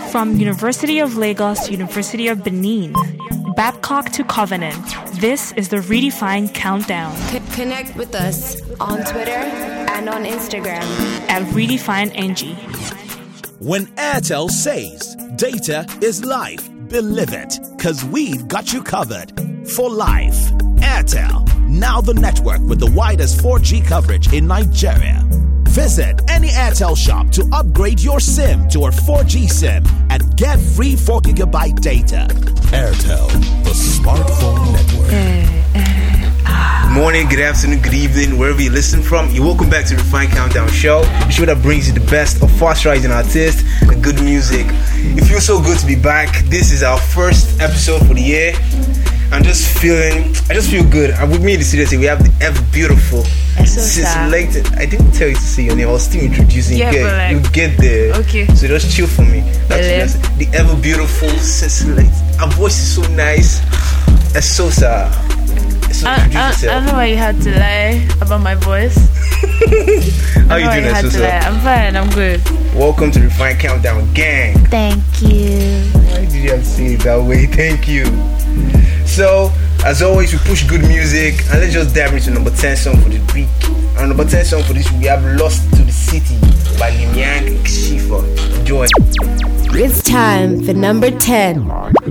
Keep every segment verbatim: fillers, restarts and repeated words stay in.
From University of Lagos, University of Benin, Babcock to Covenant, this is the Redefine Countdown. C- connect with us on Twitter and on Instagram at Redefine N G. When Airtel says data is life, believe it, cause we've got you covered for life. Airtel, now the network with the widest four G coverage in Nigeria. Visit any Airtel shop to upgrade your SIM to our four G SIM and get free four gigabyte data. Airtel, the smartphone network. Good morning, good afternoon, good evening, wherever you listen from. You're welcome back to the Refine Countdown Show, the show that brings you the best of fast-rising artists and good music. It feels so good to be back. This is our first episode for the year. I'm just feeling, I just feel good. And with me in the studio today, we have the ever beautiful, selected. I didn't tell you to say your name. I was still introducing you. Yeah, Get, like, you get there. Okay. So just chill for me. That's Hello. just the ever beautiful, select. Her voice is so nice. It's so sad. So I, introduce I, I yourself. don't know why you had to lie about my voice. How you doing, you had to Esosa? lie. I'm fine, I'm good. Welcome to the Refine Countdown Gang. Thank you. Why did you have to say it that way? Thank you. So, as always, we push good music, and let's just dive into number ten song for the week. And number ten song for this week, we have Lost to the City by Limyang Shifa. Enjoy. It's time for number ten.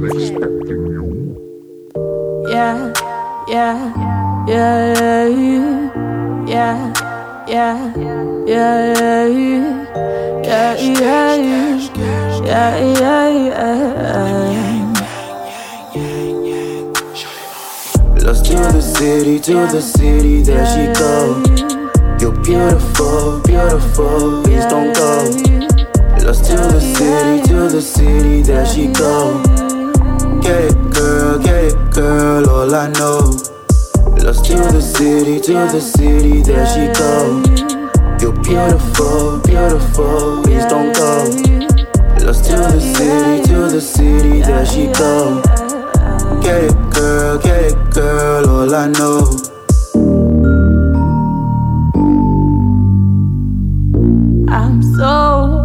Yeah, yeah, yeah, yeah, yeah, yeah, yeah, yeah, yeah, yeah, yeah. Lost to the city, to the city, there she go. You're beautiful, beautiful, please don't go. Lost to the city, to the city, there she go. Get it, girl, get it, girl, all I know. Lost to the city, to the city, there she go. You're beautiful, beautiful, please don't go. Lost to the city, to the city, there she go. Get it, girl, get it, girl, all I know. I'm so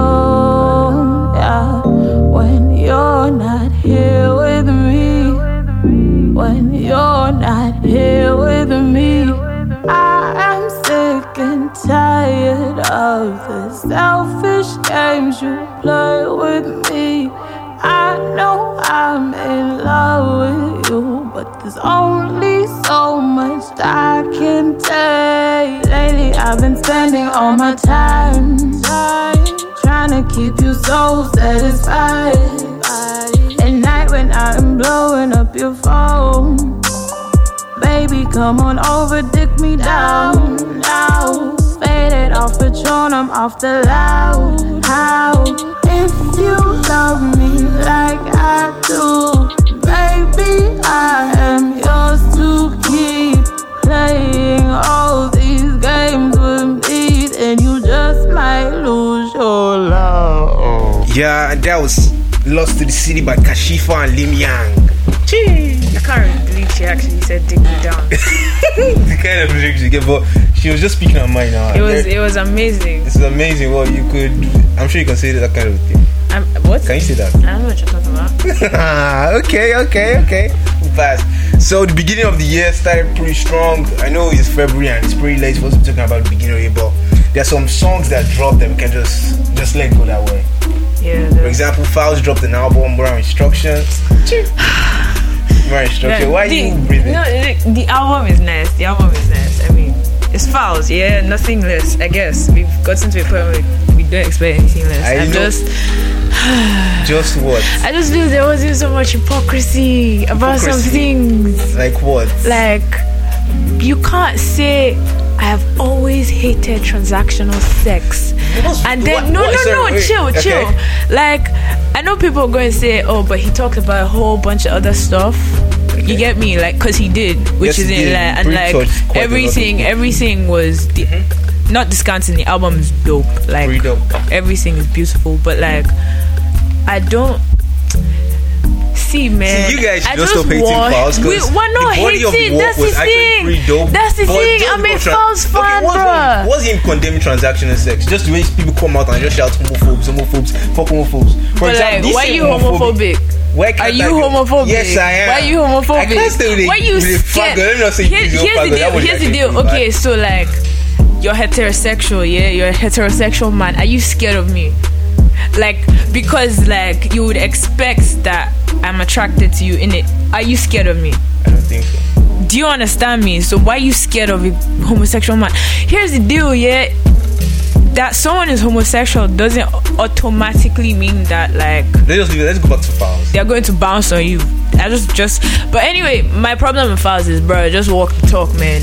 alone, yeah. When you're not here with me, when you're not here with me, I am sick and tired of the selfish games you play with me. I know I'm in love with you, but there's only so much I can take. Lately I've been spending all my time, time trying to keep you so satisfied. At night when I'm blowing up your phone, baby come on over, dick me down, now. Faded off Patron, I'm off the loud. How? If you love me like I do, baby, I am yours to keep. Playing all these games with me, then you just might lose your love. Yeah, and that was Lost to the City by Kashifa and Limyang. Chee. I can't believe she actually said dig me down. The kind of lyrics you get, but she was just speaking her mind now. It was it was amazing. This is amazing. Well, you could, I'm sure you can say that kind of thing. I'm, what? Can you say that? I don't know what you're talking about. okay, okay, okay. Fast. So the beginning of the year started pretty strong. I know it's February and it's pretty late for us to be talking about the beginning of the year, but there are some songs that dropped that we can just just let go that way. Yeah. For example, Fowls dropped an album, More Instructions. More Instructions. Why are the, you breathing? No, the, the album is nice. The album is nice. I mean, it's Fowls, yeah, nothing less. I guess we've gotten to a point where we don't expect anything less. I I'm know. just. Just what? I just feel there was so much hypocrisy about some Hypocrisy? things. Like what? Like, you can't say I have always hated transactional sex, What's- and then what- no, what- no, sorry, no, wait, chill, okay. chill. Like, I know people are going to say, oh, but he talked about a whole bunch of other stuff. You get me, like, cause he did, which Yes, is he in did. like, and Pretty like touched quite a lot of everything, people. everything was the, Mm-hmm. not discounting the album is dope. Like, Pretty dope. everything is beautiful, but like, I don't see, man. See, you guys I just stop hating want, Falz. we, We're not hating. That's the thing. That's the thing. I'm a Falz fan, okay, bro. What's him condemning transactional sex? Just the way people come out and just shout homophobes, homophobes, fuck homophobes. For but example, like, why are you homophobic? Why are you homophobic? Yes, I am. Why are you homophobic? I can't stay with it. Why are you scared? Let me not say here's, here's the deal. Here's the deal. Okay, so like, you're heterosexual, yeah? You're a heterosexual man. Are you scared of me? Like, because like you would expect that I'm attracted to you in it. Are you scared of me? I don't think so. Do you understand me? So why are you scared of a homosexual man? Here's the deal, yeah. That someone is homosexual doesn't automatically mean that like let's just let's go back to Falz. They're going to bounce on you. I just just but anyway, my problem with Falz is, bro, just walk the talk, man.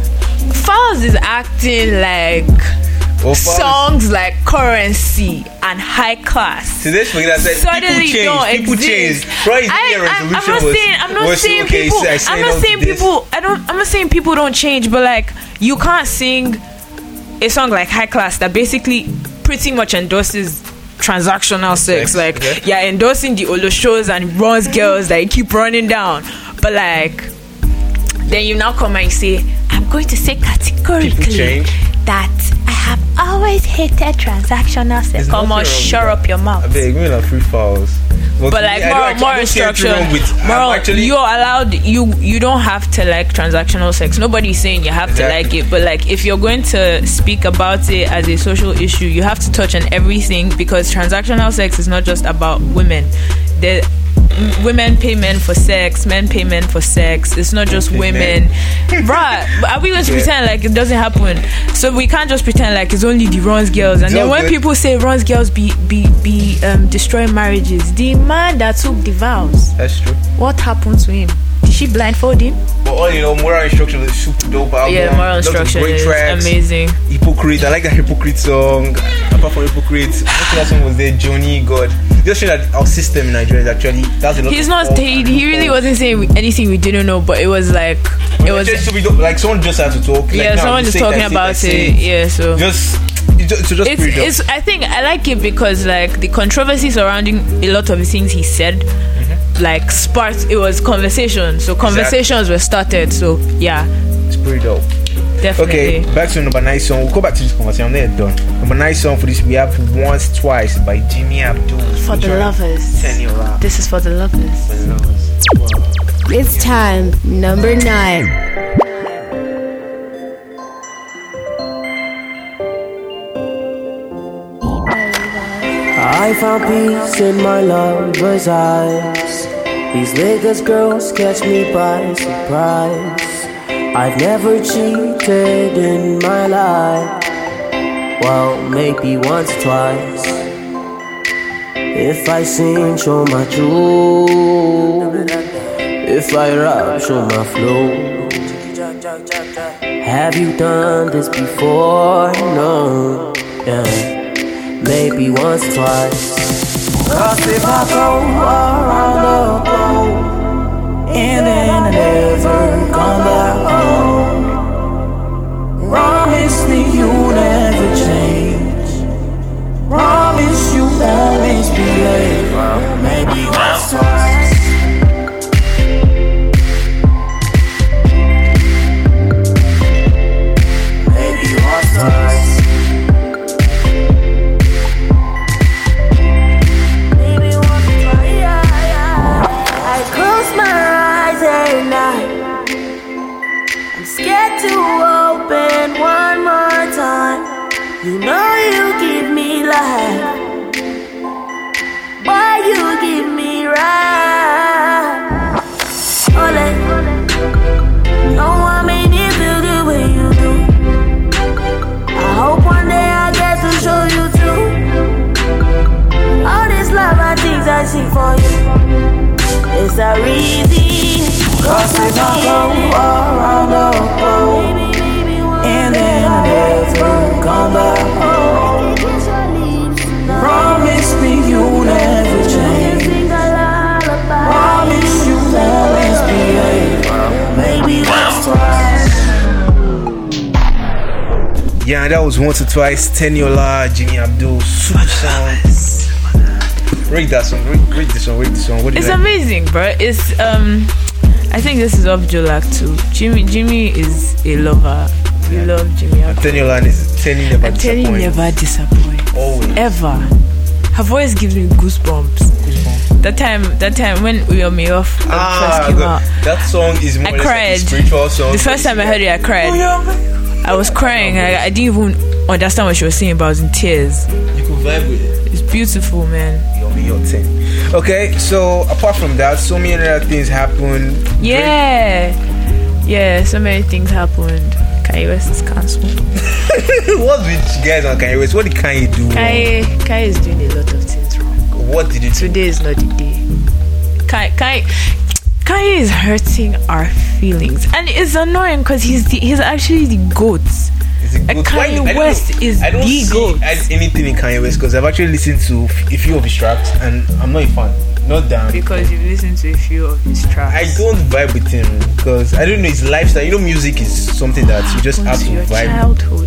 Falz is acting like oh, songs like Currency and High Class. So this forget I said suddenly people change. don't People exist. change. Right, I, I, I'm not was, saying I'm not was, saying okay, people. so I'm not saying people. I don't. I'm not saying people don't change, but like you can't sing a song like High Class that basically pretty much endorses transactional sex. sex like okay. You're endorsing the Olo shows and runs girls that you keep running down, but like then you now come and say, I'm going to say categorically that I have always hated transactional sex. Come on, shut up your mouth. I beg, we like free Falz. But, but like more, more instruction. More, you're allowed. You you don't have to like transactional sex. Nobody's saying you have exactly. to like it. But like if you're going to speak about it as a social issue, you have to touch on everything, because transactional sex is not just about women. The women pay men for sex, men pay men for sex. It's not just women. Bruh, are we going to yeah. pretend like it doesn't happen? So we can't just pretend like it's only the runs girls. And it's then when good. people say runs girls be be be um destroying marriages, the man that took the vows, that's true. What happened to him? Did she blindfold him? But all you know, Moral Instruction is super dope album. Yeah, Moral Instruction is tracks. Amazing. Hypocrite, I like that Hypocrite song. Apart from Hypocrite, that song was there. Johnny, God. Just showing that our system in Nigeria is actually that's a lot. He's not. He, he really wasn't saying anything we didn't know, but it was like it was just, so we don't, like someone just had to talk. Like, yeah, now, someone just talking that, about it. it. Yeah, so just. It's, so just it's, it's, I think I like it because like the controversy surrounding a lot of the things he said, mm-hmm. like sparked. It was conversation, so conversations exactly. were started. So yeah, it's pretty dope. Definitely. Okay, back to number nine song. We'll go back to this conversation. I'm there done. Number nine song for this we have Once Twice by Jimmy Abdul. For the lovers. This is for the lovers. For the lovers. Wow. It's time. Number nine. I found peace in my lover's eyes. These Lagos girls catch me by surprise. I've never cheated in my life. Well, maybe once or twice. If I sing, show my truth. If I rap, show my flow. Have you done this before? No. Yeah. Maybe once or twice. Cause if I go around the globe and then I never come back home, promise me you'll never change. Promise you won't misbehave. Maybe once or twice. Maybe once or twice. Scared to open one more time. You know you give me life, boy, you give me right. Ole, no one made me feel the way you do. I hope one day I get to show you too. All this love and things I see for you, it's a reason. Cause if I go around the globe and then I never come back home, promise me you'll never change. Promise you won't misbehave. Maybe once twice. Yeah, that was Once or Twice. Teniola, Jimmy Abdul, super song. Rate that song. Rate, rate this song. Rate this song. What do you It's like? amazing, bro. It's um, I think this is off Jolak too. Jimmy, Jimmy is a lover. We yeah. love Jimmy. Tenny Line is telling you never disappoint. Telling never disappoint. Always. Ever. Her voice gives me goosebumps. Goosebumps. That time, that time when we were me off ah, first came the, out, that song is more I cried. Like a spiritual song. The first time I heard it, I cried. I was crying. I, I didn't even understand what she was saying, but I was in tears. You could vibe with it. It's beautiful, man. You're me, you're ten. Okay, so apart from that, so many other things happened. Yeah, Great. yeah, so many things happened. Kanye West is cancelled. What's with you guys on Kanye West? What did Kanye do? Kanye, Kanye is doing a lot of things wrong. What did he do? Today is not the day. Kanye, Kanye, Kanye is hurting our feelings, and it's annoying because he's the, he's actually the goat. Like Kanye Why, West is I don't the see goat. anything in Kanye West because I've actually listened to a few of his tracks and I'm not a fan. Not down. Because you've listened to a few of his tracks. I don't vibe with him because I don't know his lifestyle. You know, music is something that you just have to your vibe. Childhood.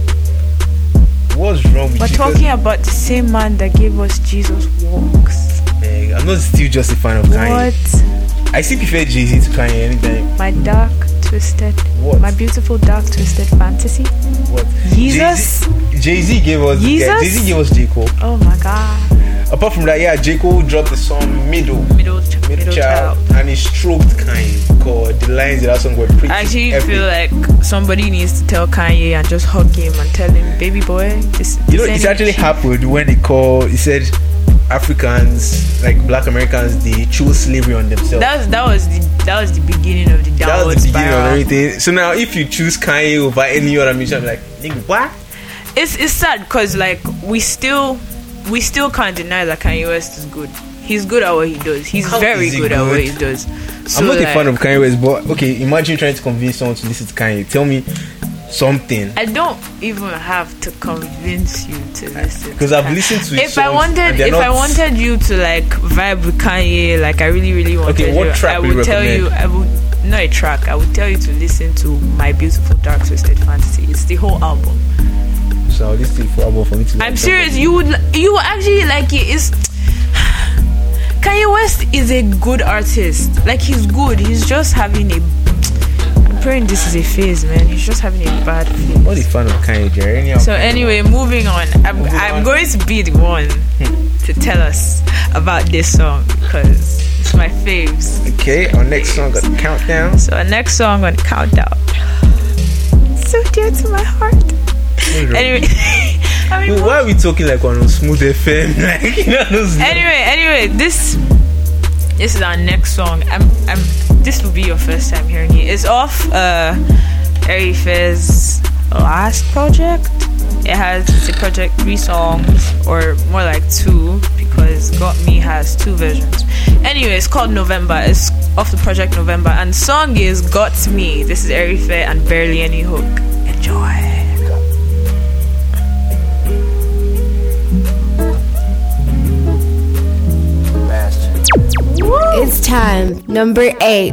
What's wrong with We're you? We're talking about the same man that gave us Jesus Walks. Eh, I'm not still just a fan of Kanye. What? I still prefer Jay-Z to Kanye anytime. My dark, twisted, what? My beautiful dark, twisted fantasy. What? Jesus. Jay-Z, Jay-Z gave us. Jesus. Jay-Z gave us J. Cole. Oh my God. Apart from that, yeah, J. Cole dropped the song Middle. Middle, ch- middle, middle child. child. And he stroked Kanye. God, the lines in that song were pretty I actually epic. feel like somebody needs to tell Kanye and just hug him and tell him, baby boy, this, this you know, it actually happened when they called, he said, Africans, like black Americans, they chose slavery on themselves. That was, that was the that was the beginning of the downward That was the beginning spiral. of everything. So now, if you choose Kanye over any other musician, I'm like, nigga, what? It's it's sad because like we still we still can't deny that Kanye West is good. He's good at what he does. He's How very he good, good at what he does. So I'm not like, a fan of Kanye West, but okay, imagine trying to convince someone to listen to Kanye. Tell me something. I don't even have to convince you to listen. Because I've listened to If I wanted, if not... I wanted you to like vibe with Kanye, like I really, really wanted okay, what you, track I would you tell recommend? you. I would not a track. I would tell you to listen to My Beautiful Dark Twisted Fantasy. It's the whole album. So I'll listen for album for me to. I'm serious. Something. You would, you would actually like it. It's Kanye West is a good artist. Like he's good. He's just having a. I'm praying this is a phase, man. He's just having a bad phase. I'm not a fan of Kanye, Jerry. So anyway, moving on. I'm moving I'm on. going to be the one to tell us about this song because it's my faves. Okay, our next song got the countdown. So our next song on countdown. So dear to my heart. Anyway, I mean, Wait, why are we talking like on Smooth F M? Like, you know, those anyway, anyway, this this is our next song. I'm, I'm. This will be your first time hearing it. It's off uh, Erife's last project. It has it's a project three songs, or more like two, because Got Me has two versions. Anyway, it's called November. It's off the project November, and the song is Got Me. This is Erife and Barely Any Hook. Enjoy. It's time. Number eight.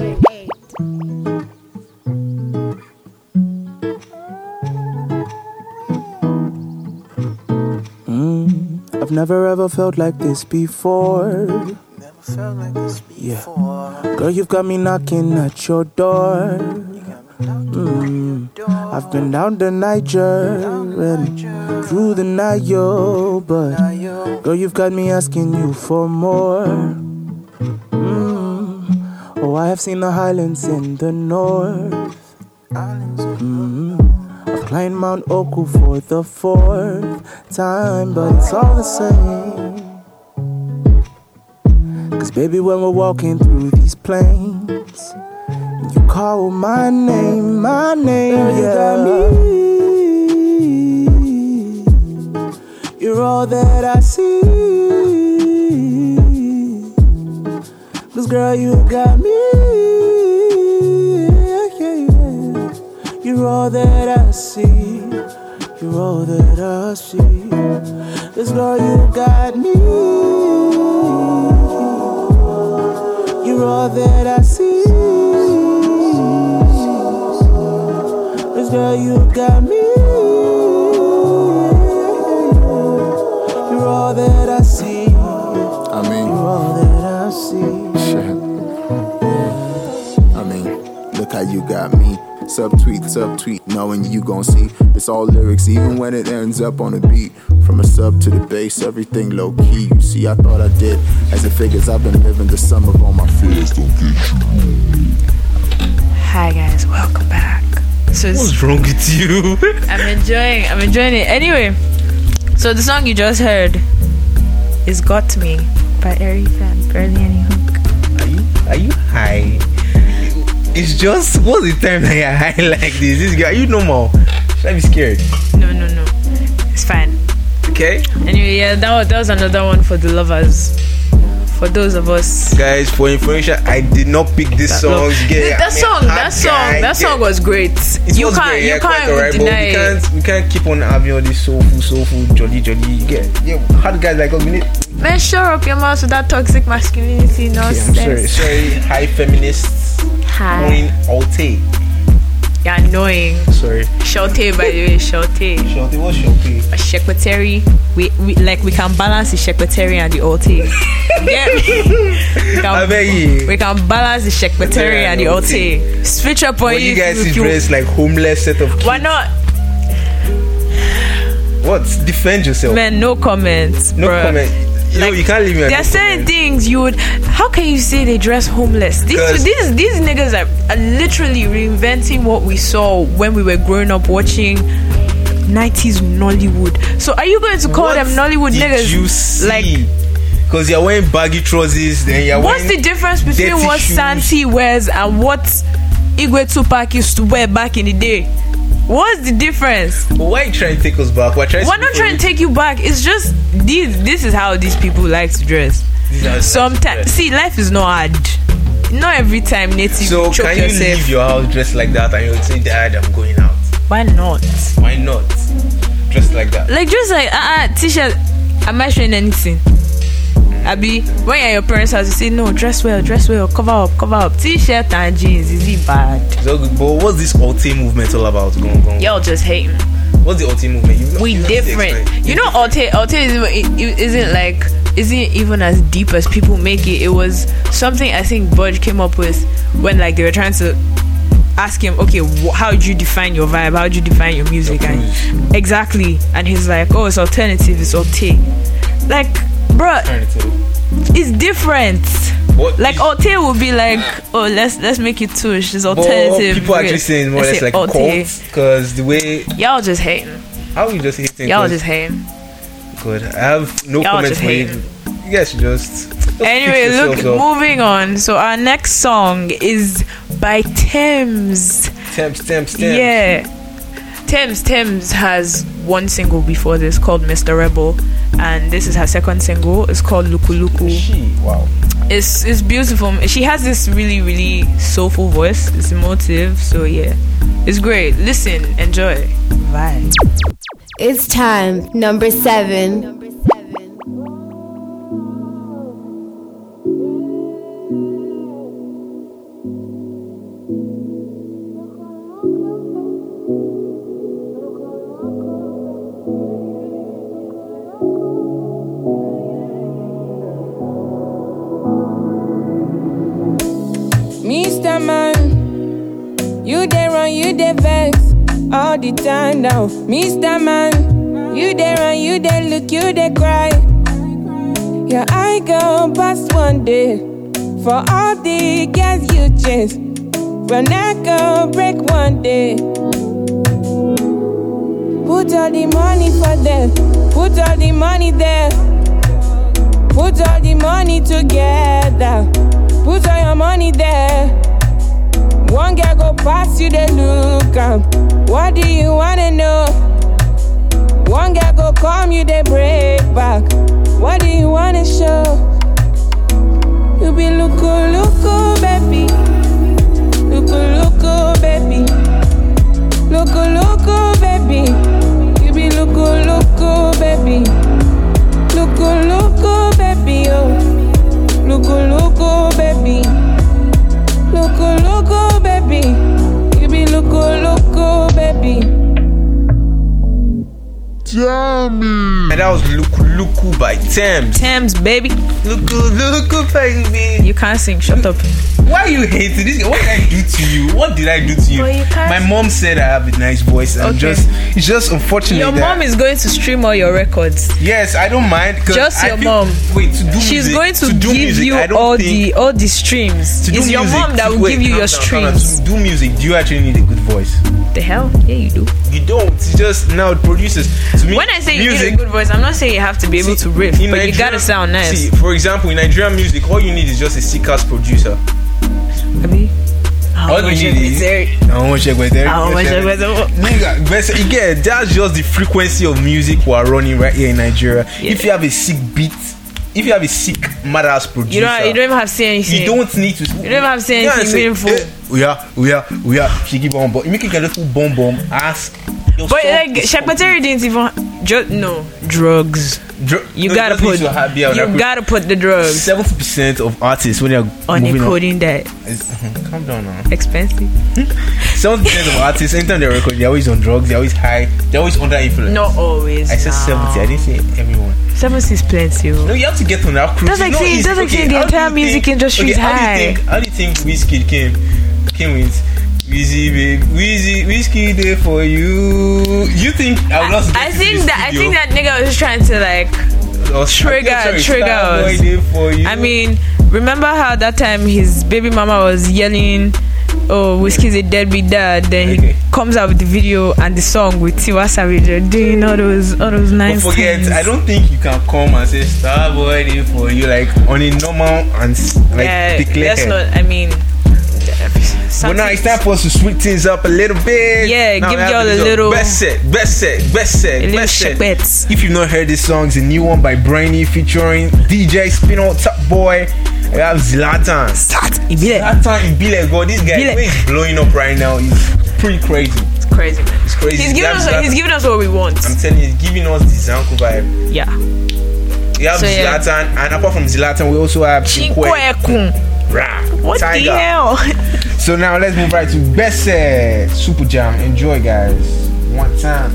Mm, I've never ever felt like this before. Never felt like this before. Yeah. Girl, you've got me knocking at your door. Mm, I've been down the Niger and through the Nile, but girl, you've got me asking you for more. Mm, oh, I have seen the highlands in the north. Mm, I've climbed Mount Oku for the fourth time, but it's all the same. Cause baby, when we're walking through these plains, you call my name, my name, girl, you got me. You're all that I see. Cause girl, you got me. Yeah, yeah, yeah. You're all that I see. You're all that I see. Cause girl, you got me. You're all that I see. Cause girl, you got me. You're all that I see. I mean, you're all that I see. shit. I mean, look how you got me. Subtweet, subtweet, knowing you gon' see. It's all lyrics, even when it ends up on a beat. From a sub to the bass, everything low key. You see, I thought I did. As it figures, I've been living the sum of all my fears. Don't get you. Hi guys, welcome back. So it's, What's wrong with you? I'm enjoying, I'm enjoying it. Anyway, so the song you just heard is "Got Me" by Ari Fan. Barely any hook. Are you are you high? It's just what's the time that you're high like this? This guy, are you normal? Should I be scared? No, no, no. It's fine. Okay. Anyway, yeah, that was, that was another one for the lovers. For those of us, Guys, for information, I did not pick this that song. love- Yeah, that I'm a song, hard that song, guy. that song Yeah. was great. It you was can't, great, you yeah, can't quite even alright, but deny we it. can't, we can't keep on having all this soulful, soulful, jolly, jolly. You get, yeah, hard guys like us. We need. Man, shut up your mouth with that toxic masculinity Yeah, I'm nonsense. sorry, sorry, high feminists. Hi. Queen Alte. You're annoying. Sorry. Shote, by the way, Shote. Shote, what's Shote? A secretary. We, we like we can balance the secretary and the alte. Yeah. We I can, beg you. we can balance the secretary and the alte. Switch up on When you guys if see dress like homeless set of kids. Why not? What? Defend yourself. Man, no comments. no bruh. comment. You know, Like, you can't leave me. There are certain things you would. How can you say they dress homeless? These 'Cause- these these niggas are, are literally reinventing what we saw when we were growing up watching nineties Nollywood. So are you going to call What them Nollywood did niggas? You see? Like, because you're wearing baggy trousers, then you're what's wearing the difference between dirty what shoes. Santi wears and what Igwe Tupac used to wear back in the day? What's the difference? But why are you trying to take us back? We're trying. We're to not trying to take you back. It's just these. This is how these people like to dress. Sometimes, see, life is not hard. Not every time native. So choke can you yourself. leave your house dressed like that and you'll say, Dad, I'm going out? Why not? Why not? Dressed like that. Like just like uh, uh t-shirt. Am I showing anything? Abi, when you're at your parents' house, you say no, dress well, dress well, cover up, cover up. T-shirt and jeans, is it bad? So, but what's this Alte movement all about? Go on, go on. Y'all just hating. What's the Alte movement? You've not- We you've not different. explained. You know, Alte, Alte isn't, it- it isn't like isn't even as deep as people make it. It was something I think Budge came up with when like they were trying to ask him, okay, wh- how do you define your vibe? How do you define your music? Your And exactly. And he's like, oh, it's alternative, it's Alte. Like, bruh, Alternative. it's different. What Like is- Alte would be like, oh, let's let's make it tush. It's But alternative. people are actually saying more or Let's less say like Alte. cult because the way Y'all just hating. how are you just hating? Y'all 'Cause- just hating. good. I have no Y'all comments just made. hating. You guys should just, just Anyway, fix look, yourselves up. moving on. So our next song is by Thames. Temps, temps, temps. Yeah. Thames Thames has one single before this called Mister Rebel, and this is her second single. It's called Luku Luku. She, wow. It's it's beautiful. She has this really really soulful voice. It's emotive. So yeah, it's great. Listen, enjoy, vibe. It's time, number seven. Mister Man, you dey run, you dey vex all the time now. Mister Man, you dey run, you dey look, you dey cry. Your eye go past one day for all the girls you chase. Your neck go break one day. Put all the money for them, put all the money there. Put all the money together. Put all your money there. One girl go past you, they look am. What do you wanna know? One girl go come you, they break back. What do you wanna show? You be looku looku, baby. Looku looku, baby. Looku looku, baby. You be looku looku, baby. Looku looku, baby, oh. Looku looku, baby. Looku looku, baby. You be looku looku, baby. And that was Luku Luku by Thames. Thames, baby. Luku, Luku, baby. You can't sing. Shut up. Why are you hating this? What did I do to you? What did I do to you? you My mom said I have a nice voice. And Okay. just it's just unfortunate. Your that, mom is going to stream all your records. Yes, I don't mind. 'Cause Just I your feel- mom. Wait, to do She's music, going to, to do give music, you I don't all think, the all the streams. to do It's your music, mom that to- will wait, give you calm your down, calm down. streams. To do music, do you actually need a good voice? The hell? Yeah, you do. You don't. It's just now producers. To me, When I say you music, need a good voice, I'm not saying you have to be able See, to riff, in but you Nigeria- gotta sound nice. See, for example, in Nigerian music, all you need is just a sick-ass producer. I mean, All you need is I want to check with I want to check with them. Nigga, best- again, that's just the frequency of music we are running right here in Nigeria. Yeah. If you have a sick beat, if you have a sick madass producer, You don't. You don't even have to say anything. you don't need to. You don't even have to say You anything can't say, meaningful. eh, we are, we are, we are. She give bomb bomb. You make it a little bomb bomb. Ask. your But song like is Shakpateri didn't even. Ju- no drugs. Dr- You no, gotta just need put. to have- be on You that- gotta put the drugs Seventy percent of artists when they are on a moving coding that is, calm down now. expensive. Seventy percent of artists, anytime they record, they're always on drugs. They're always high. They're always under influence. Not always. I said no. seventy. I didn't say everyone. Seventy is plenty. No, you have to get on that cruise. That's like It's not saying- easy. that's like saying the how do entire you music think- industry is okay, how do you high. think- How do you think Wizkid came? Came with Wheezy, babe. Wheezy, Wizkid there for you. You think I would also? I think that I think that nigga was just trying to like trigger trigger us. I mean, remember how that time his baby mama was yelling, "Oh, Whiskey's a deadbeat dad." Then Okay. he comes out with the video and the song with Tiwa Savage doing all those all those nice Don't forget, things. I don't think you can come and say Starboy there for you like on a normal and s- like yeah, declare. that's not. I mean, But now it's time for us to sweet things up a little bit. Yeah, Now give we have y'all a this, uh, little- best set, best set, best set, A little best set. shakbets. If you've not heard this song, it's a new one by Brainy featuring D J Spino, Top Boy. I have Zlatan. Start. It be like, Zlatan Ibile, God, this guy Ibile. the way he's blowing up right now is pretty crazy. it's crazy, man. It's crazy. He's giving You us. have He's Zlatan- giving us what we want. I'm telling you, he's giving us the Zanku vibe. Yeah. You have So, yeah. Zlatan, and apart from Zlatan, we also have Chinkwe. Chinkwe. Rah, What Tiger. the hell? So now let's move right to best set, Super Jam. Enjoy, guys. One time.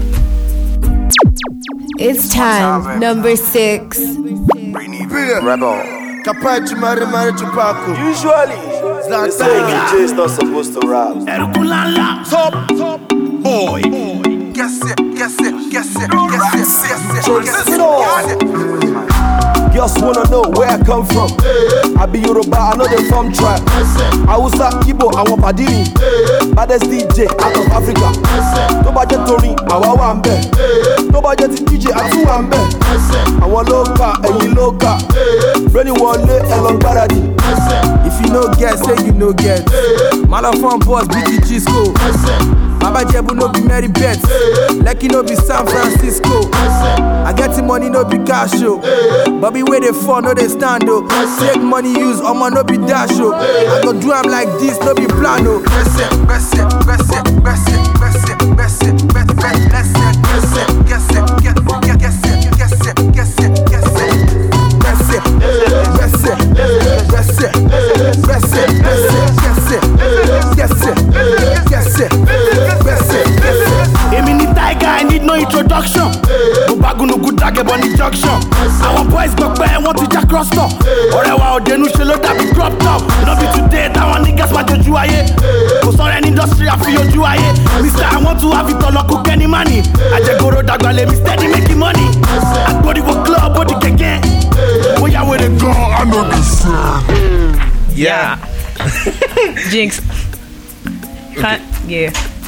It's time, number six. Rebel. Capaci mare mare chupaco. Usually, they say D J is not supposed to rap. Top, top boy. Guess it, guess it, guess it, guess it, guess it, guess it. Girls wanna know where I come from. I be Yoruba, I know they from tribe. I was at Igbo, I want Padini. Baddest D J out of Africa. No budget Tony, I want one bed. No budget D J, I two one bed. I want local, and you local. Anyone lay along Baradi. If you no get, say you no get. Malafon boss, B T G school. Baba Jebu no be Mary Beth. Lucky no be San Francisco. I get the money, no be cash show. Bobby where they fall, no they stand though. Take money use, I'ma no be dash show. I go do am like this, no be plan no. Best it, best it, best it, best it, best it, best it, best it, best it, best it, guess it, guess it, guess it, guess it, guess it, guess it. That's it, that's it, that's it, that's it, that's it, that's it, that's it, that's it, that's it. Emi ni tiger, I need no introduction. Mo bagun no good dagger on the junction. Our boys go pay, want to jack cross top. Ọ̀rẹ́ wa òde nu ṣe ló dàbí crop top. No be today, táwọn niggas máa jojú ayé. Kò sọ̀rọ̀ ẹni industry àfi ojú ayé. Mister I want to have it all ọkọ̀ kẹ́ni money. Àjẹgòrò dàgbà lè mi steady making money. Àgbòdìwò club ó di kẹ̀kẹ́. Bóyá wẹ̀ lè gan, I no be sure. Yeah. Jinx. Can't, yeah.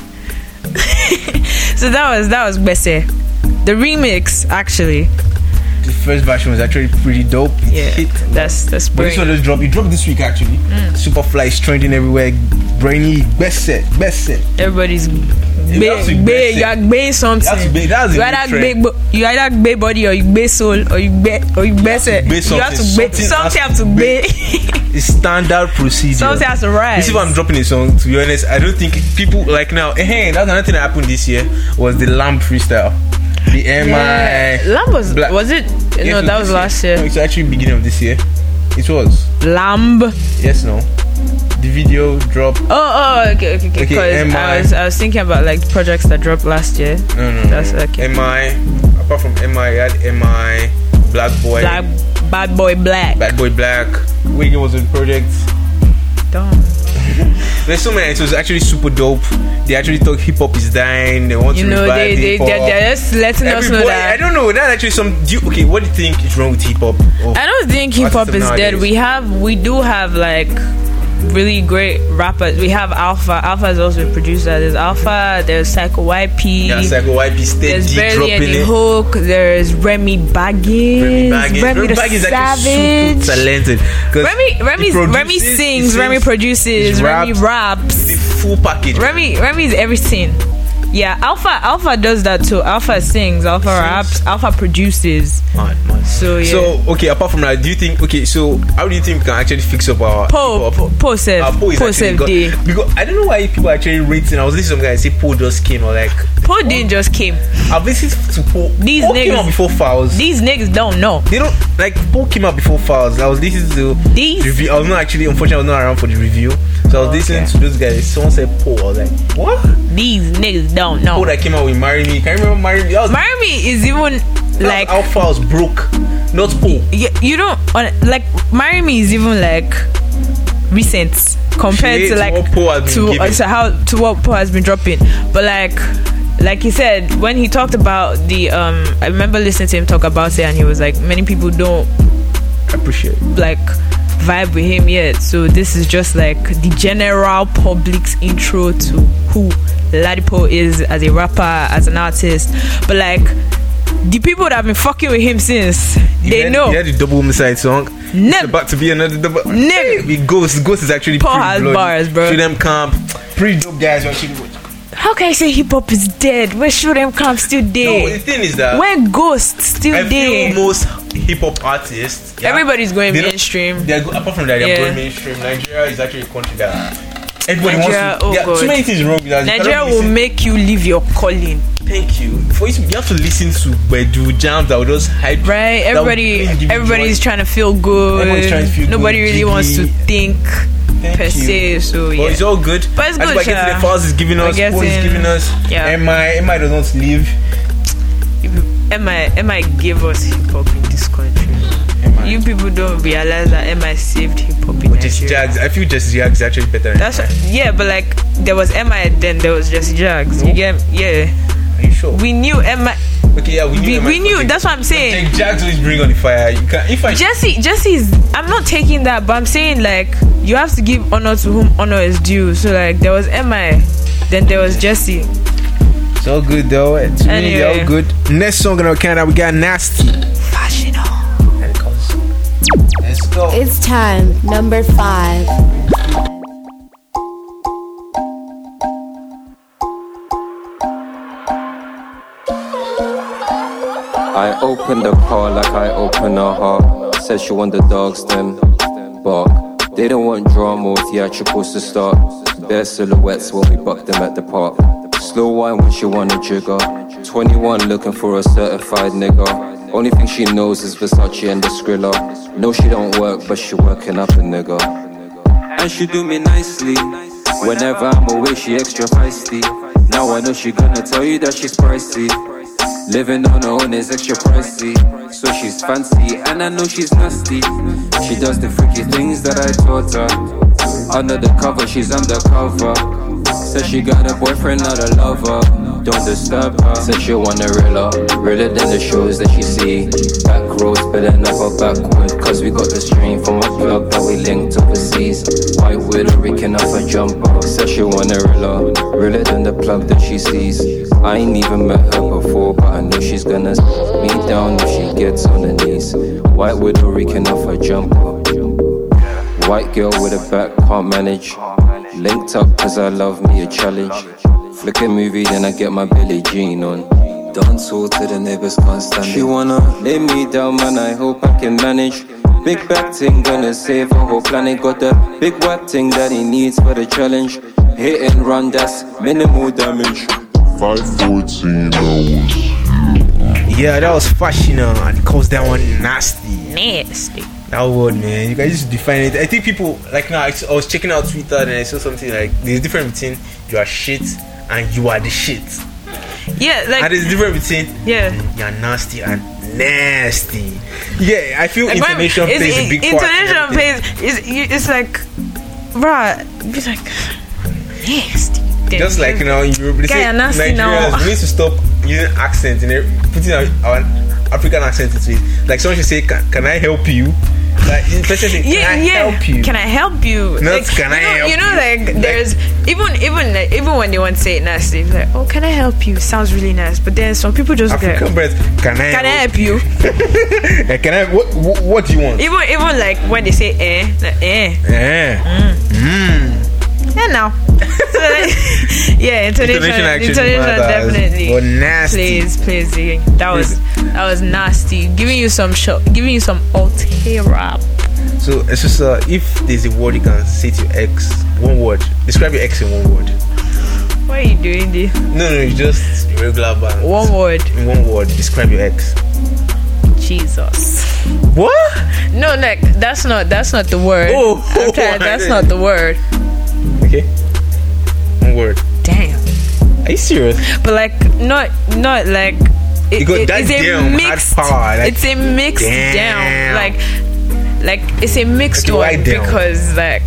So that was that was Besse. The remix actually. The first version was actually pretty dope. It Yeah. hit. That's that's But this one brilliant. just dropped. It dropped this week actually. Mm. Superfly is trending everywhere. Brainy, best set, best set. Everybody's You have to big, be big. best You are big something. You have to be- that's you a either new big, bo- you either big body or you big soul or you big or you best it. base You have to something. big Something something has have to to big. It's standard procedure. Something has to rise. This is why I'm dropping a song. To be honest, I don't think people like now. Hey, that's another thing that happened this year was the Lamb freestyle. The M I Yeah. Lamb was Black- was it? Yes, No, it that was this last year. No, it's actually beginning of this year. It was. Lamb. Yes, no. The video dropped. Oh, oh, okay, okay, okay. Okay, Because M I I was, I was thinking about like projects that dropped last year. No, no, That's no. okay. M I. Apart from M I, I had M I boy. Black, Bad Boy Black. Bad Boy Black. Wiggin was in the project. Dumb. There's so many. It was actually super dope. They actually thought hip hop is dying. They want you to know, revive they, they, hip hop. they're, they're just letting us know Everybody, that. I don't know. That's actually some. Do you, okay, what do you think is wrong with hip hop? I don't think hip hop is nowadays? dead. We have, we do have like really great rappers. We have Alpha. Alpha is also a producer. There's Alpha. There's Psycho Y P. Yeah, Psycho Y P steady There's Barely dropping Any it. Hook. There's Remy Baggins. Remy Baggins. Remy, Remy the Baggins is Savage. actually super talented. Remy, Remy, he Remy produces, sings. he Remy produces. Remy raps. The full package. Remy, Remy is everything. Yeah, Alpha, Alpha does that too. Alpha sings. Alpha raps. Alpha produces. Man, man. So yeah. So okay, apart from that, do you think? Okay, so how do you think we can actually fix up our Po, Po, Po Sef, Our Po is Po actually Sef got- day. Because I don't know why people are actually rating. I was listening to some guy say Po just came or like Po didn't just came. I've listened to Po. These Po came niggas- out before Fouls. These niggas don't know. They don't like Po came out before Fouls. I was listening to These review. I was not actually, unfortunately, I was not around for the review. So I was listening to those guys. Someone said Po. I was like, what? These niggas don't know. Po that came out with Marry Me. Can you remember Marry Me? That was, Marry Me is even like how Fouls broke, not Po. you, you don't like Marry Me is even like recent compared Shit, to like what Po has been to, giving. uh, to how to what Po has been dropping. But like like he said, when he talked about the um I remember listening to him talk about it, and he was like, many people don't appreciate like vibe with him yet. So this is just like the general public's intro to who Ladipo is as a rapper, as an artist. But like the people that have been fucking with him since, You they had, know. You had the double homicide song. Never. It's about to be another double. Never. We Ghost. Ghost is actually Paul pretty has bloody. bars, bro. Shoot them camp. Pretty dope guys who actually. How can I say hip hop is dead? Where Show Them Camp still No, the dead? thing is that Where Ghost still I dead? feel most hip hop artists. yeah, Everybody's going they don't- mainstream. They're go- apart from that, they're Yeah. going mainstream. Nigeria is actually a country that everybody Nigeria, wants to. oh there are God. so many things wrong with that. You Nigeria cannot will listen- make you leave your calling. Thank you. For you, to, you have to listen to Bedu jams that will just hype. Right? that will Everybody, give you everybody's joy. trying to feel good. Everybody's trying to feel Nobody good, really jiggy. wants to think Thank per you. se. So But yeah, it's all good. But it's That's good, why getting Sha. the files is giving We're us. Paul is getting- giving us. yeah. M I, M I does not leave. M I, M I gave us hip hop in this country. You people don't realize that M I saved hip hop in But Jesse Nigeria. Jags, I feel Jesse Jags is actually better. Than That's yeah, but like there was M I, then there was Jesse Jags. You get yeah. Are you sure? We knew M I. Okay, yeah, we knew. We, M I we knew. project. That's what I'm saying. Jesse Jags always bring on the fire. You can if I Jesse, Jesse's. I'm not taking that, but I'm saying like you have to give honor to whom honor is due. So like there was M I, then there was Jesse. It's all good though. It's really Anyway. all good. Next song on our countdown, we got Nasty. Fashion on. And it goes. Let's go. It's time, number five. I opened the car like I open her heart. Said she want the dogs, them bark. They don't want drama or theatricals to start. Bare silhouettes when we buck them at the park. Slow wine when she want a jigger. twenty-one looking for a certified nigga. Only thing she knows is Versace and the Skrilla. No, she don't work, but she working up a nigga. And she do me nicely. Whenever I'm away, she extra feisty. Now I know she gonna tell you that she's pricey. Living on her own is extra pricey. So she's fancy and I know she's nasty. She does the freaky things that I taught her. Under the cover, she's undercover. Said she got a boyfriend, not a lover. Don't disturb her. Said she wanna real her, realer than the shows that she see. Back roads, better never backward. Cause we got the stream from a plug that we linked overseas. White widow, Rican off a jumper. Said she wanna real her, realer than the plug that she sees. I ain't even met her before, but I know she's gonna s me down if she gets on her knees. White widow, Rican off a jumper. White girl with a back, can't manage. Linked up cause I love me a challenge. Flick a movie, then I get my Billie Jean on. Dance all to the neighbors can't stand it. She wanna lay me down, man, I hope I can manage. Big back thing, gonna save a whole planet. Got the big whack thing that he needs for the challenge. Hit and run, that's minimal damage. five fourteen hours. Yeah, that was Fashion and it calls that one Nasty. Nasty. That word, man. You guys just define it. I think people like now. I was checking out Twitter and I saw something like there's a difference between you are shit and you are the shit. Yeah, like and there's a difference between yeah, you're nasty and nasty. Yeah, I feel like intonation plays a big part. Intonation plays. It's, it's like, bruh, it's like nasty. Just like, you know, you they say Nigerians, we need to stop using accent and putting our, our African accent into it. Like someone should say, "Can, can I help you?" Like, the person say, "Can yeah, I yeah. help you?" Can I help you? Not like, can I you know, help you? know, you? like, like there's even even like, even when they want to say it nasty, it's like, "Oh, can I help you?" Sounds really nice, but then some people just African get, breath. Can I? Can help I help you? Like, can I? What, what? What do you want? Even even like when they say eh, like, eh, eh, mm. Mm. yeah, now. So, like, yeah, intonation, Intonation intonation definitely. But nasty. Please, please, yeah. that was that was nasty. Giving you some shot, giving you some alt-hair rap. So it's just uh, if there's a word you can say to your ex, one word. Describe your ex in one word. What are you doing there? No, no, it's just a regular band. One word. In one word, describe your ex. Jesus. What? No, like that's not that's not the word. Oh, I'm trying, that's not the word. Okay. One word. Damn. Are you serious? But like not not like it, you got it, that it's damn a mixed hard power, like, it's a mixed damn. down like like it's a mixed okay, one because like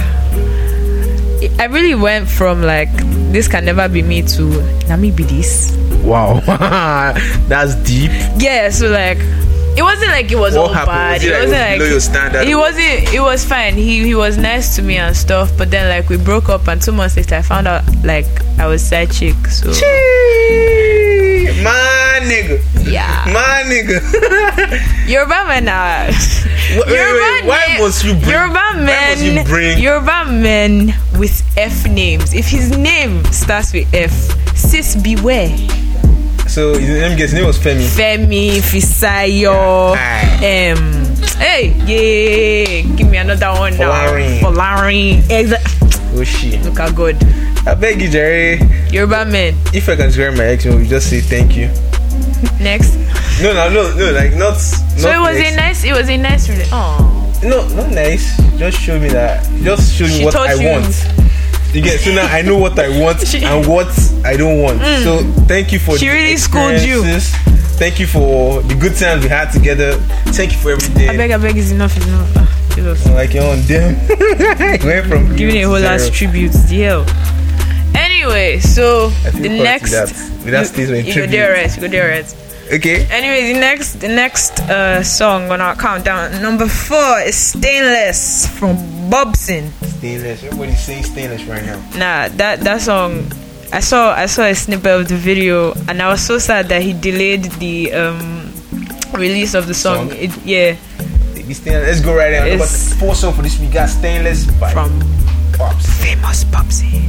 I really went from like this can never be me to let me be this. Wow. That's deep. Yeah, so like it wasn't like it was what all happened? bad. Was it, it like, wasn't was like below your standard? It wasn't. It was fine. He he was nice to me and stuff. But then like we broke up, and two months later I found out like I was side chick. So Chee, my nigga. Yeah, my nigga. Yoruba men are. Wait, Yoruba wait, wait. Why men, must you bring? Yoruba men. Why must you bring? Yoruba men with F names. If his name starts with F, sis beware. So his name, his name was Femi. Femi, Fisayo. Yeah. Um, hey, yeah, give me another one now. Folarin. Folarin. Exactly. Oh shit. Look how good. I beg you, Jerry. Yoruba man. If I can describe my ex, we just say thank you. Next. No, no, no, no. Like not. So not it was next. a nice. It was a nice. Really. Oh. No, not nice. Just show me that. Just show me She what I you. want. You get so now I know what I want she, and what I don't want. Mm. So thank you for she the really schooled you. Thank you for the good times we had together. Thank you for everything. I beg, I beg, is enough, is enough. Ah, Jesus. Like you're on them. Went from giving a whole last tribute. Deal. Anyway, so the next. That. That you, you go there, right? You go there, right? Okay. Anyway, the next, the next uh, song on our countdown, number four is "Stainless" from Bobson. Stainless. Everybody's saying stainless right now. Nah, that that song. I saw I saw a snippet of the video, and I was so sad that he delayed the um, release of the song. song? It, yeah. Let's go right now. Number four song for this week. Got "Stainless" by from Bobson. Famous Bobson.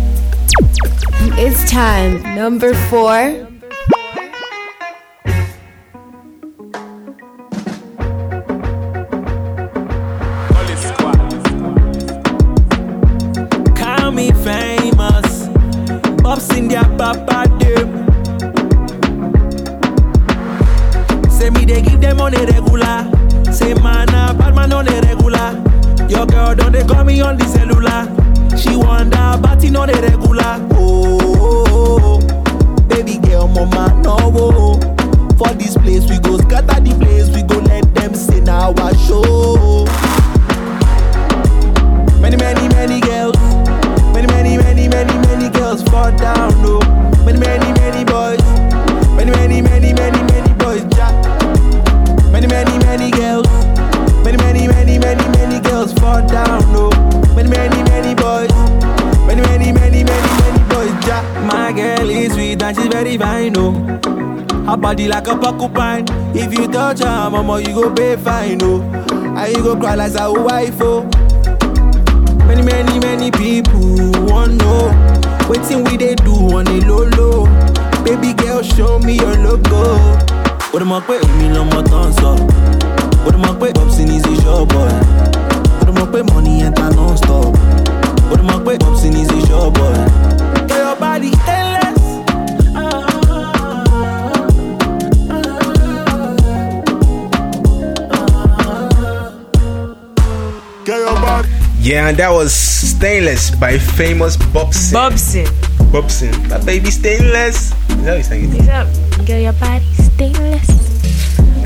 It's time. Number four. Call me famous. Bobson their papa dem. Say me they give them on the regular. Say man a bad man on the regular. Your girl don't they call me on the cellular. She wonder about it on the regular. Oh, oh, oh, baby girl, mama, no. Oh. For this place we go scatter the place. We go let them see now our show. Many, many, many girls. Many, many, many, many, many girls fall down, no. Many, many, many boys. Many, many, many, many, many boys, jack. Many, many, many girls. Many, many, many, many, many girls fall down, no. Many, many, many boys. Many, many, many, many, many boys, jack. My girl is sweet and she's very fine, no. Her body like a porcupine. If you touch her, mama, you go pay fine, no. And you go cry like a wife, oh. Many, many, many people want know waiting we they do on the low low. Baby girl, show me your logo. What am I pay me no more dance up? What am I pay Bobson is a show boy? What am I pay money and time non stop? What am I pay Bobson is a show boy? Get your body stainless. Get your body. Yeah, and that was "Stainless" by Famous Bobson. Bobson. Bobson. That baby stainless. Is that what he's saying? Is that get your body stainless?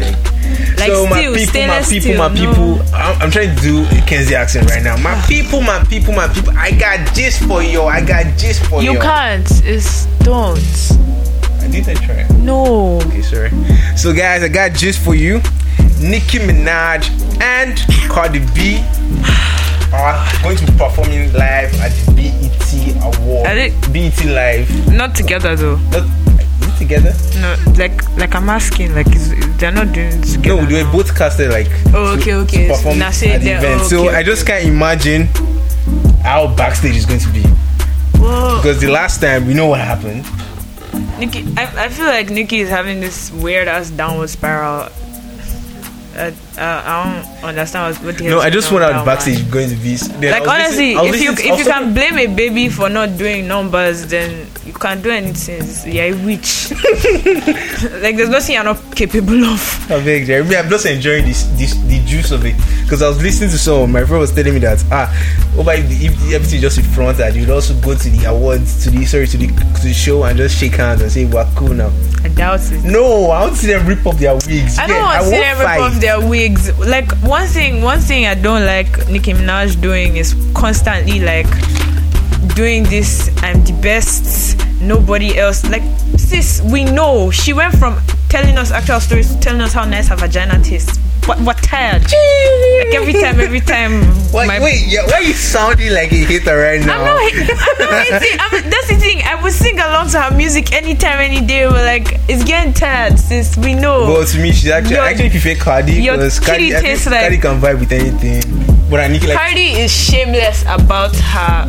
Like so still, my people, my stainless people, steel, my no. people. I'm, I'm trying to do a Kenzie accent right now. My people, my people, my people. I got gist for you. I got gist for you. You can't. It's don't. I didn't try. No. Okay, sorry. So guys, I got gist for you. Nicki Minaj and Cardi B are going to be performing live at the B E T Award. Are they? B E T Live. Not together though. Not, is it together? No, like like I'm asking, like is, they're not doing it together. No, they were both casted like oh, okay, to, okay. to perform Now at say the they're- event. oh, so okay, I just can't imagine how backstage is going to be. Whoa. Because the last time we know what happened. Nicki, I, I feel like Nicki is having this weird ass downward spiral. Uh, uh, I don't understand what, what the hell No, I is just going want on out that backstage one. going to be. Then I Like was honestly, listening- I was if you listening- if you also- can blame a baby for not doing numbers, then you can't do anything. You're a witch. Like there's nothing you're not capable of. I beg, Jeremy. I'm just enjoying this, this, the juice of it. Because I was listening to some. My friend was telling me that ah, over if the, if the everything just in front, that you'd also go to the awards, to the sorry, to the to the show and just shake hands and say we're cool now. I doubt it. No, I want to see them rip up their wigs. I don't Yeah, want to see won't them rip fight. off their wigs. Like one thing, one thing I don't like Nicki Minaj doing is constantly like doing this. I'm the best. Nobody else. Like sis, we know she went from telling us actual stories to telling us how nice her vagina tastes. But we're tired. Like every time, every time. Why, my- wait, yeah, why are you sounding like a hater right now? I'm not, I'm not hating. I'm, that's the thing. I would sing along to her music anytime, any day. We're like, it's getting tired, sis. We know. Well, to me, she's actually Your- I actually prefer Cardi your because Cardi, kitty I think tastes like- Cardi can vibe with anything. But I need like Cardi is shameless about her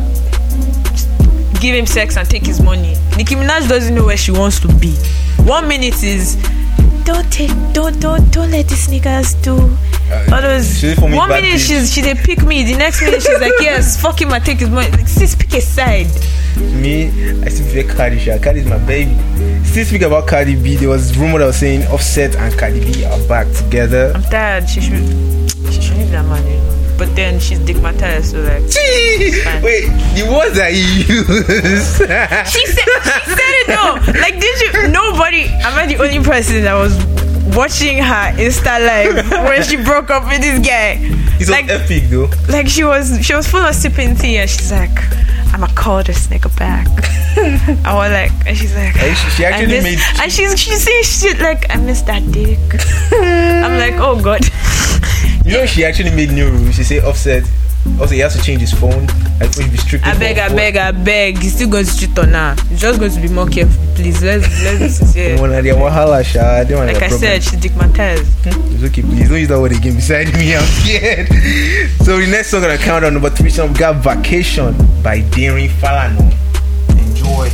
give him sex and take his money. Nicki Minaj doesn't know where she wants to be. One minute is don't take, don't, don't, don't let these niggas do. Uh, All those. she's for me One bad minute bitch. she's she's a pick me. The next minute she's like yes, fuck him and take his money. Like sis, pick a side. me, I still prefer Cardi. Sha. Cardi is my baby. Still speak about Cardi B. There was rumor that was saying Offset and Cardi B are back together. I'm tired. She should she should leave that man, you know. But then she's digmatized, so like. Wait, the words that you use. She said she said it though. Like did you? Nobody. Am I the only person that was watching her Insta live when she broke up with this guy? It's like like epic though. Like she was she was full of sipping tea and she's like, I'ma call this nigga back. I was like, and she's like, And she, she I actually miss, made. and she's she's saying shit like, I miss that dick. I'm like, oh god. You know, she actually made new rules. She said Offset. Also, he has to change his phone. I think be strictly. I beg, I beg, I beg. He's still going to cheat on her. He's just going to be more careful, please. Let's let's be sincere. One of their wahala, sha. They want Like their I problem. said, she's digmatized. It's okay, please don't use that word again beside me. I'm scared. So the next song on the countdown, number three song, we got "Vacation" by Daring Falano. Enjoy.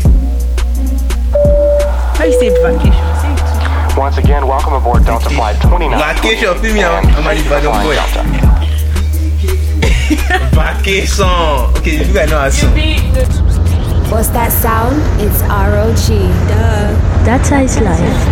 How you say vacation? Say it too. Once again, welcome aboard Delta Flight twenty-nine. Vacation, feel me? I'm I'm a bad boy. Vacation. Okay, you guys know our song. What's that sound? It's R O G. Duh. That's how it's life.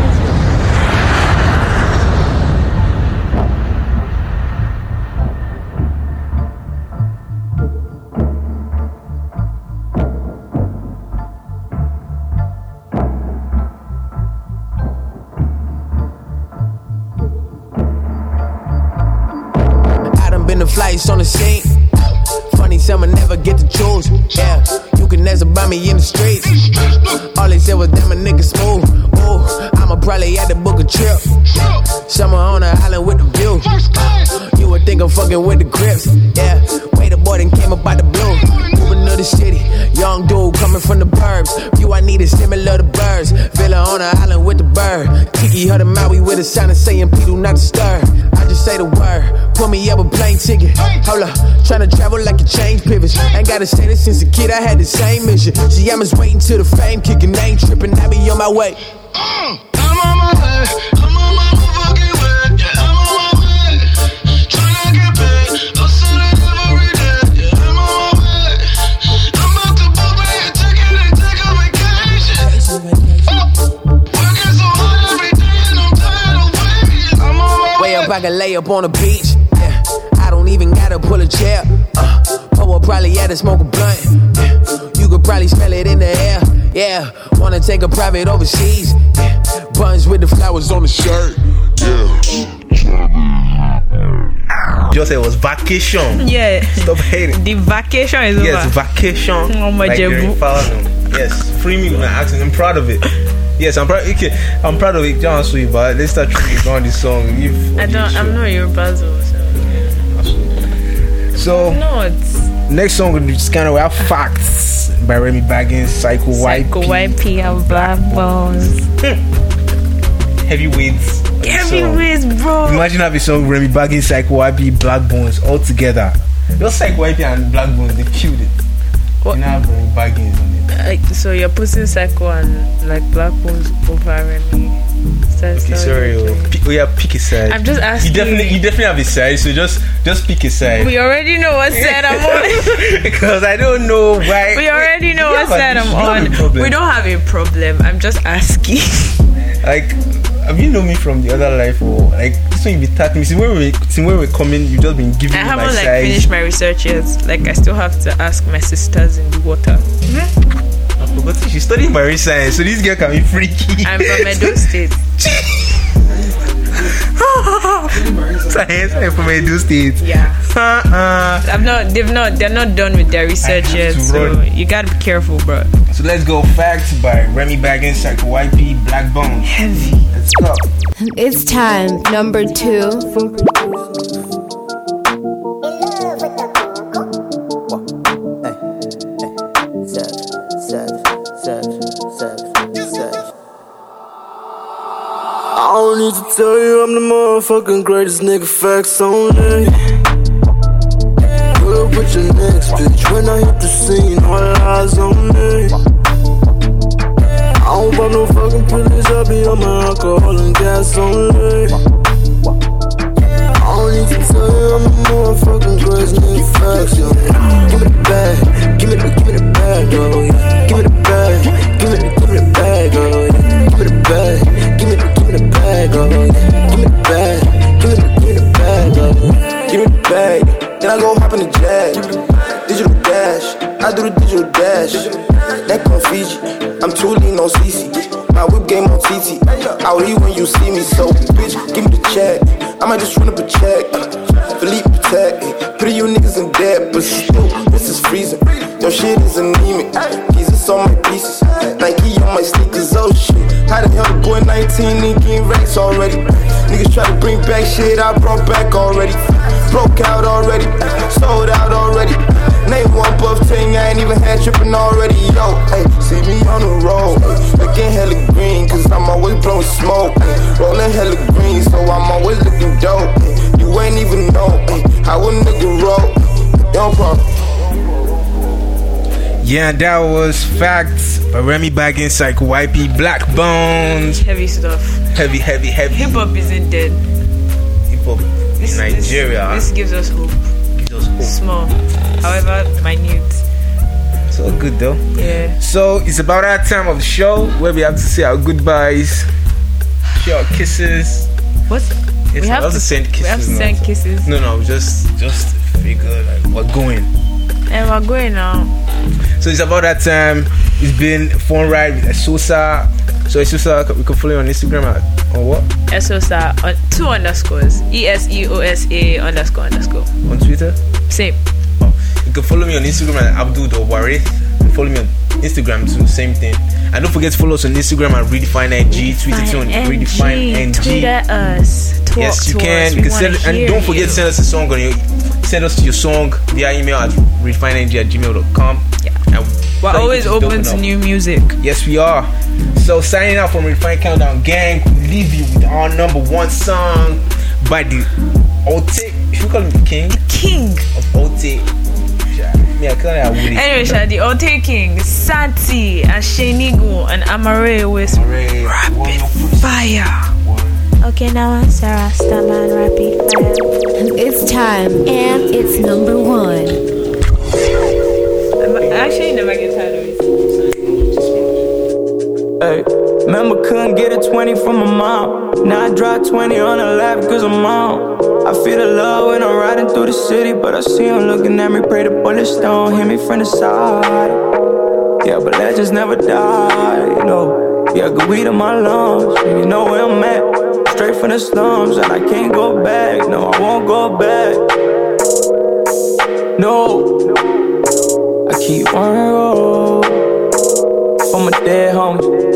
I done been to flights on the scene. Funny, some never get to choose. Yeah, you can never buy me in the streets. All they said was damn a nigga smooth. Ooh, I'ma probably have to book a trip. Summer on the island with the view. You would think I'm fucking with the Crips. Yeah, wait, the boy done came up out the blue. Moving to the city, young dude coming from the burbs. View I need is similar to birds. Villa on the island with the bird. Kiki heard a Maui with a sign and saying, P do not disturb. I just say the word, put me up a plane ticket. Hold up, tryna travel like a change pivots. Ain't gotta say this since a kid, I had the same mission. See, I'm just waiting till the fame kicking, ain't tripping, I be on my way. I'm on my way, I'm on my motherfucking way, yeah, I'm on my way. Tryna get paid, hustling every day, yeah, I'm on my way. I'm about to book me a ticket and take a vacation. Working so hard every day and I'm tired of waiting. I'm on my way. Way up, I can lay up on the beach. Yeah, I don't even gotta pull a chair. Uh, but we'll probably had to smoke a blunt. Yeah, you could probably smell it in the air. Yeah, wanna take a private overseas. Yeah, buns with the flowers on the shirt. Yeah. Just say it was vacation. Yeah. Stop hating. The vacation is yes, over. Vacation. Oh my like God. Yes, free me with my accent. I'm proud of it. Yes, I'm proud. Okay, I'm proud of it. John Sweet, but let's start trying on this song. If, I don't. I'm not your puzzle. So. So. No, it's. Next song is kind of our Facts by Remy Baggins, Psycho, Psycho Y P and Black Bones. Heavyweights. Heavyweights, bro. Imagine having a song Remy Baggins, Psycho Y P, Black Bones all together. Those Psycho Y P and Black Bones, they killed it. What? You know, have Remy Baggins on it. Uh, so you're putting Psycho and like Black Bones over Remy. Okay, sorry. Oh, P- oh yeah, pick a side. I'm just asking. You definitely, you definitely have a side. So just, just pick a side. We already know what side I'm on. Because I don't know why. We already know what side I'm on. We don't have a problem. I'm just asking. Like, have you known me from the other life, or like this one you be tapping me? Since when we, since when we're coming, you've just been giving I me haven't my like side. finished my research yet. Like I still have to ask my sisters in the water. Mm-hmm. I forgot she's studying marine science, so this girl can be freaky. I'm from Edo State. Science, I'm from Edo State. Yeah. Uh-uh. I'm not. They've not. They're not done with their research yet. So run. You gotta be careful, bro. So let's go. Facts by Remy Baggins, Psycho Y P, Black Bones. Heavy. Let's go. It's time. Number two. I don't need to tell you I'm the motherfucking greatest nigga, facts only. Put up with your next bitch when I hit the scene, all eyes on me. I don't want no fucking privilege, I be on my alcohol and gas only. I don't need to tell you I'm the motherfucking greatest nigga, facts only. Give me the bag, give me the, give me the bag, oh yeah. Give me the bag, give me the, give me the bag, oh yeah. Give me the bag, give me the, give me the bag, oh yeah. Give me the bag, give me the, give me the bag, oh yeah. Give me the bag, then I go hop in the jag. Digital dash, I do the digital dash. Neck on Fiji, I'm too lean on C C. My whip game on T T. I'll leave when you see me, so bitch, give me the check. I might just run up a check. Philippe Protect, three you niggas in debt, but still, this is freezing. Your shit is anemic. Jesus on my pieces, Nike on my sneakers, oh shit. How the hell the boy nineteen and getting racks already? Niggas try to bring back shit I brought back already. Broke out already, sold out already. Name one buff thing I ain't even had tripping already. Yo, hey, see me on the road, looking hella green, cause I'm always blowing smoke. Rolling hella green, so I'm always looking dope. You ain't even know how a nigga roll. Don't problem. Yeah, that was Facts by Remy Baggins, Psycho Y P, Black Bones. Heavy stuff. Heavy, heavy, heavy. Hip hop isn't dead. Hip hop in Nigeria. This, this gives us hope. Gives us hope. Small, however minute. So good though. Yeah. So it's about that time of the show where we have to say our goodbyes, share our kisses. What? Yes, we have to send kisses. We have to send no. kisses. No, no, just just figure like we're going. And we're going now. So it's about that time. It's been a fun ride with Esosa. So Esosa, we can follow you on Instagram at on what? Esosa on two underscores. E S E O S A underscore underscore. On Twitter? Same. Oh. You can follow me on Instagram at Abdul Warith. Follow me on Instagram too, same thing. And don't forget to follow us on Instagram at Redefine N G, Twitter too on Redefine N G. Twitter us. Talk yes, you can. Us. You can send, and don't forget you. to send us a song on your. Send us your song via email at redefineng at gmail dot com. Yeah. And we're always open to new music. Yes, we are. So signing out from Redefine Countdown Gang, we leave you with our number one song by the Ote. Should we call him the king? The king of Ote. Yeah, anyway, Sha, the Ote King, Santi, and Shenigu, and Amare with Rapid Fire. Okay, now I'm Sarah Staman, Rapid Fire. It's time, and it's number one. I actually never get tired of it. Hey, remember couldn't get a twenty from my mom. Now I drop twenty on the lap cause I'm on. I feel the love when I'm riding through the city, but I see him looking at me, pray the bullets don't hit me from the side. Yeah, but legends never die, you know. Yeah, good weed in my lungs, you know where I'm at. straight from the slums and I can't go back. No, I won't go back. No, I keep on the road for my dead homies.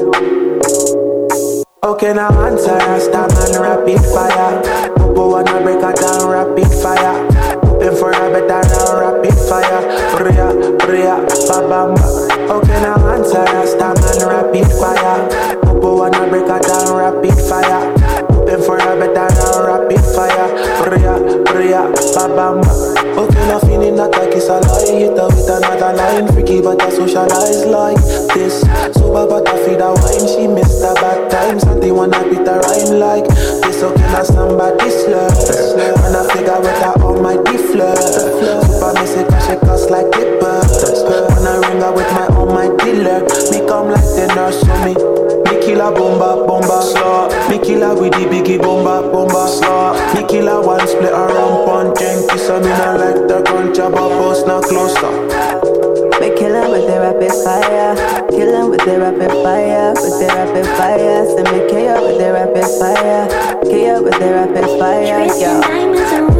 Okay, now answer Rasta man, rapid fire. Popo wanna break her down, rapid fire. Hoping for a better round, rapid fire. Bria, bria, ba bam ba. Okay, now answer Rasta man, rapid fire. Popo wanna break her down, rapid fire. Hoping for a better round, rapid fire. Bria, bria, ba bam ba. Okay, now feeling that like it's a lie. Hit her with another line. Freaky but I socialize like this. Sober but I feed her wine. She missed her bad times. They wanna beat the rhyme like this. Okay, now somebody slurs. Wanna figure with her on my D-flirt. Super messy cause she cuss like clippers. Wanna ring her with my on my dealer. Me come like the nurse for me. Me kill a bomba, bomba, slaw. Me kill her with the biggie bomba, bomba, slaw. Me kill her one split around punch and kiss her. Me not like the crunch of a boss, not closer. We kill him with the rapid fire. Kill him with the rapid fire. With the rapid fire. Send me K O with the rapid fire. K O with the rapid fire. Yo.